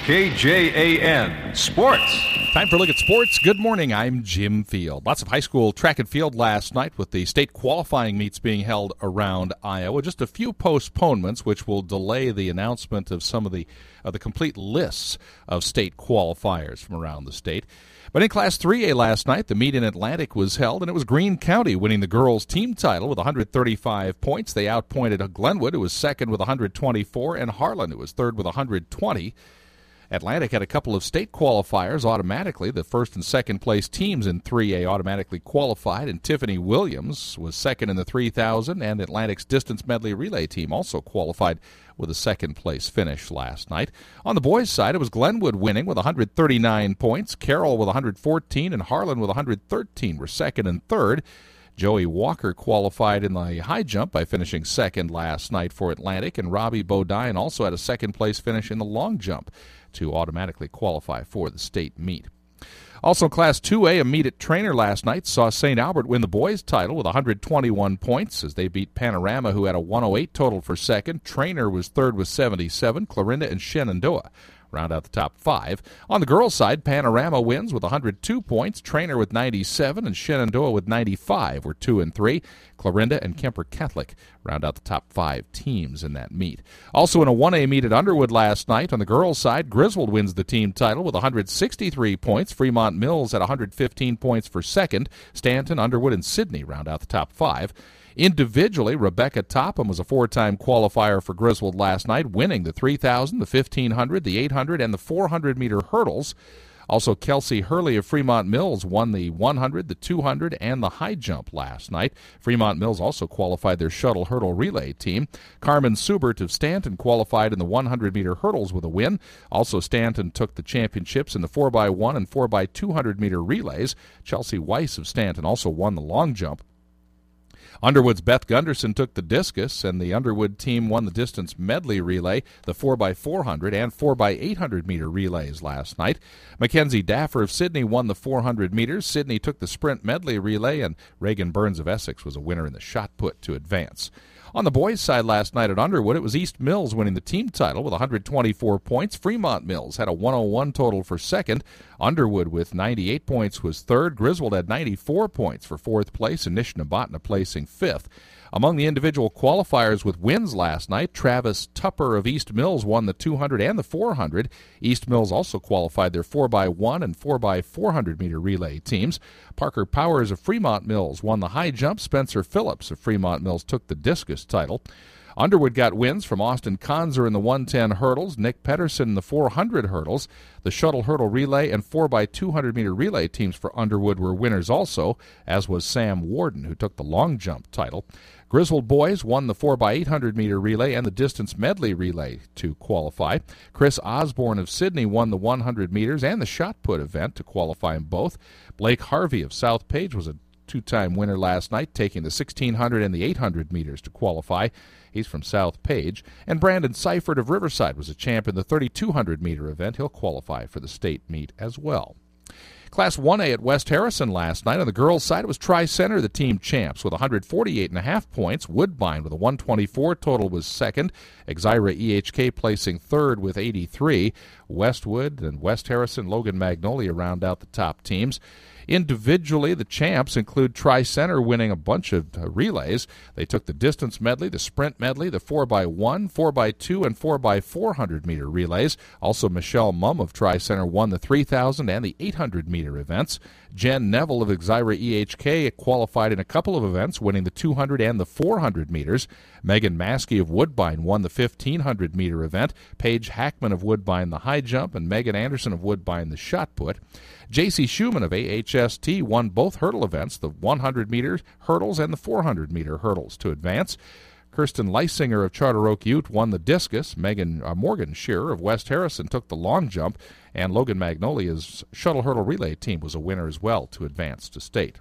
KJAN Sports. Time for a look at sports. Good morning. I'm Jim Field. Lots of high school track and field last night with the state qualifying meets being held around Iowa. Just a few postponements which will delay the announcement of some of the complete lists of state qualifiers from around the state. But in Class 3A last night, the meet in Atlantic was held, and it was Greene County winning the girls' team title with 135 points. They outpointed Glenwood, who was second with 124, and Harlan, who was third with 120. Atlantic had a couple of state qualifiers automatically. The first and second place teams in 3A automatically qualified, and Tiffany Williams was second in the 3,000, and Atlantic's distance medley relay team also qualified with a second place finish last night. On the boys' side, it was Glenwood winning with 139 points. Carroll with 114, and Harlan with 113 were second and third. Joey Walker qualified in the high jump by finishing second last night for Atlantic, and Robbie Bodine also had a second-place finish in the long jump to automatically qualify for the state meet. Also, Class 2A, a meet at Trainer last night saw St. Albert win the boys' title with 121 points as they beat Panorama, who had a 108 total for second. Trainer was third with 77. Clarinda and Shenandoah round out the top five. On the girls' side, Panorama wins with 102 points. Trainer with 97 and Shenandoah with 95 were 2 and 3. Clarinda and Kemper Catholic round out the top five teams in that meet. Also in a 1A meet at Underwood last night, on the girls' side, Griswold wins the team title with 163 points. Fremont Mills at 115 points for second. Stanton, Underwood, and Sidney round out the top five. Individually, Rebecca Topham was a four-time qualifier for Griswold last night, winning the 3,000, the 1,500, the 800, and the 400-meter hurdles. Also, Kelsey Hurley of Fremont Mills won the 100, the 200, and the high jump last night. Fremont Mills also qualified their shuttle hurdle relay team. Carmen Subert of Stanton qualified in the 100-meter hurdles with a win. Also, Stanton took the championships in the 4x1 and 4x200-meter relays. Chelsea Weiss of Stanton also won the long jump. Underwood's Beth Gunderson took the discus, and the Underwood team won the distance medley relay, the 4x400 and 4x800 meter relays last night. Mackenzie Daffer of Sidney won the 400 meters. Sidney took the sprint medley relay, and Reagan Burns of Essex was a winner in the shot put to advance. On the boys' side last night at Underwood, it was East Mills winning the team title with 124 points. Fremont Mills had a 101 total for second. Underwood with 98 points was third. Griswold had 94 points for fourth place, and Nishnabotna placing fifth. Among the individual qualifiers with wins last night, Travis Tupper of East Mills won the 200 and the 400. East Mills also qualified their 4x1 and 4x400 meter relay teams. Parker Powers of Fremont Mills won the high jump. Spencer Phillips of Fremont Mills took the discus title. Underwood got wins from Austin Conzer in the 110 hurdles, Nick Pedersen in the 400 hurdles. The shuttle hurdle relay and 4x200 meter relay teams for Underwood were winners also, as was Sam Warden, who took the long jump title. Griswold boys won the 4x800 meter relay and the distance medley relay to qualify. Chris Osborne of Sidney won the 100 meters and the shot put event to qualify in both. Blake Harvey of South Page was a two-time winner last night, taking the 1,600 and the 800 meters to qualify. He's from South Page. And Brandon Seifert of Riverside was a champ in the 3,200-meter event. He'll qualify for the state meet as well. Class 1A at West Harrison last night. On the girls' side, it was Tri-Center, the team champs, with 148.5 points. Woodbine with a 124 total was second. Exira EHK placing third with 83. Westwood and West Harrison, Logan Magnolia round out the top teams. Individually, the champs include Tri-Center winning a bunch of relays. They took the distance medley, the sprint medley, the 4x1, 4x2, and 4x400 meter relays. Also, Michelle Mumm of Tri-Center won the 3,000 and the 800 meter events. Jen Neville of Exira EHK qualified in a couple of events, winning the 200 and the 400 meters. Megan Maskey of Woodbine won the 1,500 meter event. Paige Hackman of Woodbine the high jump, and Megan Anderson of Woodbine the shot put. J.C. Schumann of AHST won both hurdle events, the 100-meter hurdles and the 400-meter hurdles to advance. Kirsten Leisinger of Charter Oak Ute won the discus. Morgan Shearer of West Harrison took the long jump, and Logan Magnolia's shuttle hurdle relay team was a winner as well to advance to state.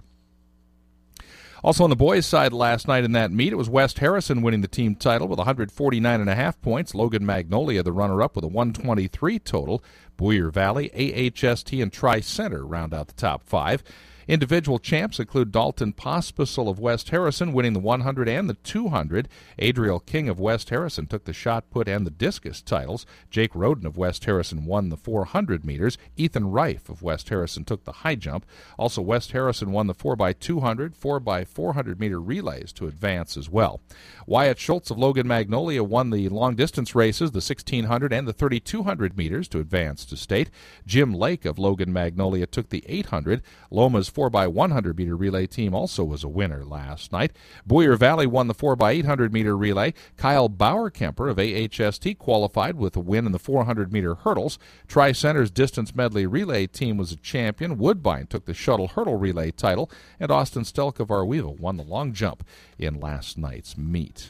Also on the boys' side last night in that meet, it was West Harrison winning the team title with 149.5 points. Logan Magnolia, the runner-up, with a 123 total. Boyer Valley, AHST, and Tri-Center round out the top five. Individual champs include Dalton Pospisil of West Harrison winning the 100 and the 200. Adriel King of West Harrison took the shot put and the discus titles. Jake Roden of West Harrison won the 400 meters. Ethan Reif of West Harrison took the high jump. Also, West Harrison won the 4x200, 4x400 meter relays to advance as well. Wyatt Schultz of Logan Magnolia won the long-distance races, the 1600 and the 3200 meters to advance to state. Jim Lake of Logan Magnolia took the 800. Loma's 4x100 meter relay team also was a winner last night. Boyer Valley won the 4x800 meter relay. Kyle Bauerkemper of AHST qualified with a win in the 400 meter hurdles. Tri-Center's distance medley relay team was a champion. Woodbine took the shuttle hurdle relay title, and Austin Stelk of Arweva won the long jump in last night's meet.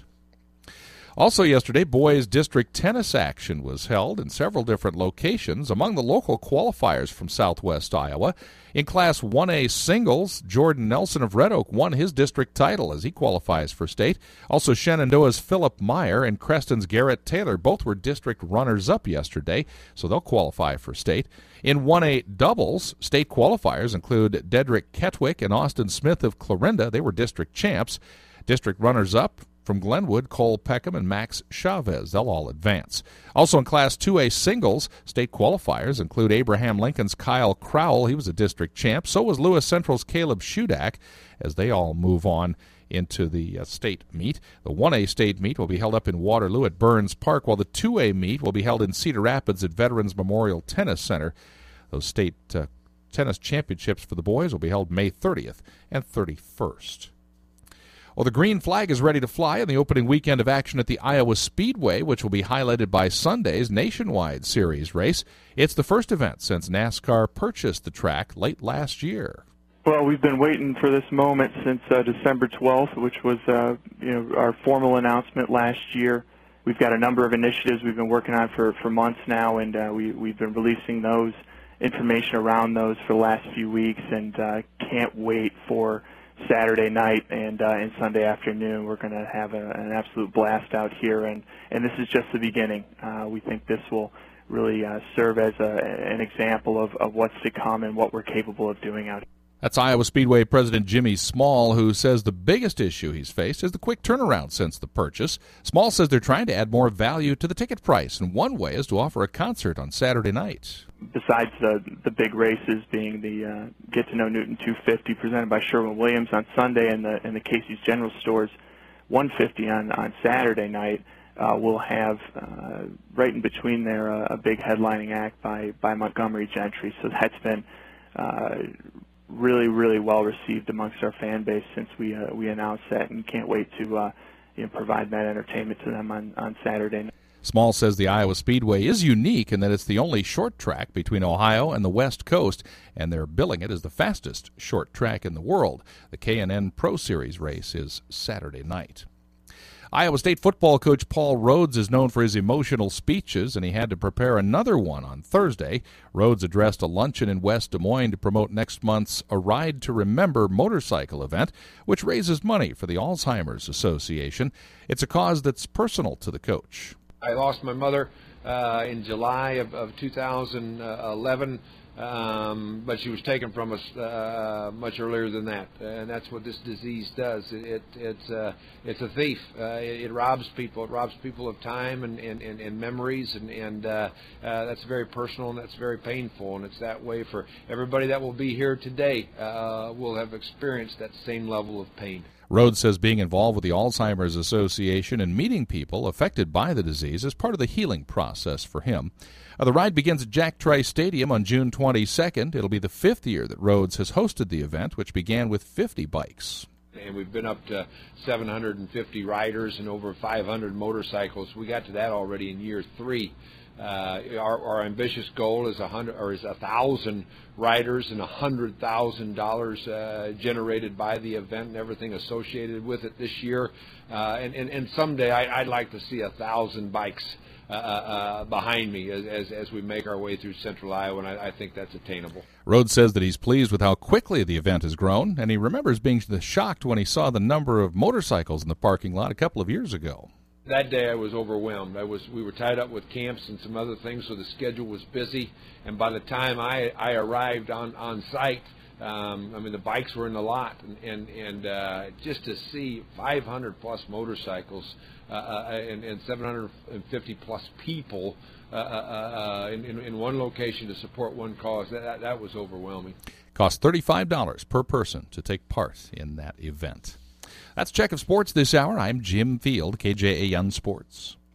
Also yesterday, boys district tennis action was held in several different locations among the local qualifiers from southwest Iowa. In Class 1A singles, Jordan Nelson of Red Oak won his district title as he qualifies for state. Also, Shenandoah's Philip Meyer and Creston's Garrett Taylor both were district runners-up yesterday, so they'll qualify for state. In 1A doubles, state qualifiers include Dedrick Ketwick and Austin Smith of Clarinda. They were district champs. District runners-up from Glenwood, Cole Peckham and Max Chavez. They'll all advance. Also in Class 2A singles, state qualifiers include Abraham Lincoln's Kyle Crowell. He was a district champ. So was Lewis Central's Caleb Shudak, as they all move on into the state meet. The 1A state meet will be held up in Waterloo at Burns Park, while the 2A meet will be held in Cedar Rapids at Veterans Memorial Tennis Center. Those state tennis championships for the boys will be held May 30th and 31st. Well, the green flag is ready to fly in the opening weekend of action at the Iowa Speedway, which will be highlighted by Sunday's Nationwide Series race. It's the first event since NASCAR purchased the track late last year. Well, we've been waiting for this moment since December 12th, which was our formal announcement last year. We've got a number of initiatives we've been working on for months now, and we've been releasing those information around those for the last few weeks, and can't wait for Saturday night and Sunday afternoon. We're going to have an absolute blast out here, and this is just the beginning. We think this will really serve as an example of what's to come and what we're capable of doing out here. That's Iowa Speedway President Jimmy Small, who says the biggest issue he's faced is the quick turnaround since the purchase. Small says they're trying to add more value to the ticket price, and one way is to offer a concert on Saturday night. Besides the big races being the Get to Know Newton 250 presented by Sherwin-Williams on Sunday and the Casey's General Stores 150 on Saturday night, we'll have right in between there a big headlining act by Montgomery Gentry. So that's been really, really well received amongst our fan base since we announced that, and can't wait to provide that entertainment to them on Saturday night. Small says the Iowa Speedway is unique in that it's the only short track between Ohio and the West Coast, and they're billing it as the fastest short track in the world. The K&N Pro Series race is Saturday night. Iowa State football coach Paul Rhodes is known for his emotional speeches, and he had to prepare another one on Thursday. Rhodes addressed a luncheon in West Des Moines to promote next month's A Ride to Remember motorcycle event, which raises money for the Alzheimer's Association. It's a cause that's personal to the coach. I lost my mother in July of 2011. But she was taken from us much earlier than that, and that's what this disease does. It's a thief. It robs people. It robs people of time and memories, and that's very personal and that's very painful. And it's that way for everybody that will be here today. Will have experienced that same level of pain. Rhodes says being involved with the Alzheimer's Association and meeting people affected by the disease is part of the healing process for him. The ride begins at Jack Trice Stadium on June 22nd. It'll be the fifth year that Rhodes has hosted the event, which began with 50 bikes. And we've been up to 750 riders and over 500 motorcycles. We got to that already in year 3. Our ambitious goal is 1,000 riders and $100,000 generated by the event and everything associated with it this year. And someday I'd like to see 1,000 bikes behind me as we make our way through central Iowa, and I think that's attainable. Rhodes says that he's pleased with how quickly the event has grown, and he remembers being shocked when he saw the number of motorcycles in the parking lot a couple of years ago. That day I was overwhelmed. We were tied up with camps and some other things, so the schedule was busy. And by the time I arrived on site, I mean, the bikes were in the lot, and just to see 500 plus motorcycles and 750 plus people in one location to support one cause, that was overwhelming. Cost $35 per person to take part in that event. That's Check of Sports this hour. I'm Jim Field, KJAN Sports.